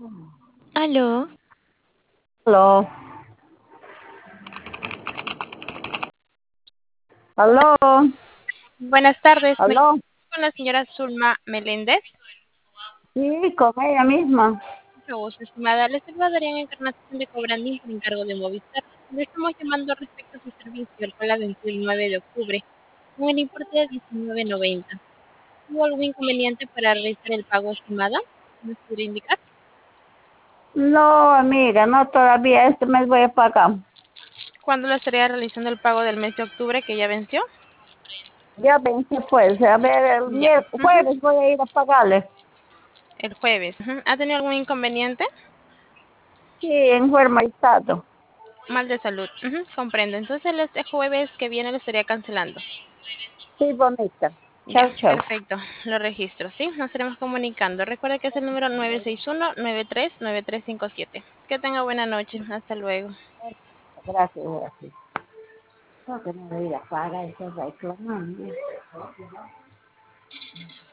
Aló, Aló, aló, Buenas tardes, me aló. comunico con la señora Zulma Meléndez. Sí, con ella misma. Mucho gusto, estimada. Le estoy Darían Encarnación de Cobrandín por encargo de Movistar. Le estamos llamando respecto a su servicio, el cual la venció el 9 de octubre, con el importe de 19.90. ¿Hubo algún inconveniente para realizar el pago, estimada? ¿Nos podría indicar? No, amiga, no todavía. Este mes voy a pagar. ¿Cuándo le estaría realizando el pago del mes de octubre que ya venció? Ya pensé, pues. A ver, el Ya. Ujú. jueves voy a ir a pagarle. El jueves. Ujú. ¿Ha tenido algún inconveniente? Sí, enfermo he estado. Mal de salud. Ujú, comprendo. Entonces, este jueves que viene le estaría cancelando. Sí, bonita. Ya, Chao, chao. perfecto. Lo registro, ¿sí? Nos estaremos comunicando. Recuerda que es el número 961-939357. Que tenga buena noche. Hasta luego. Gracias, gracias. No, que no voy a ir a pagar, eso reclamando.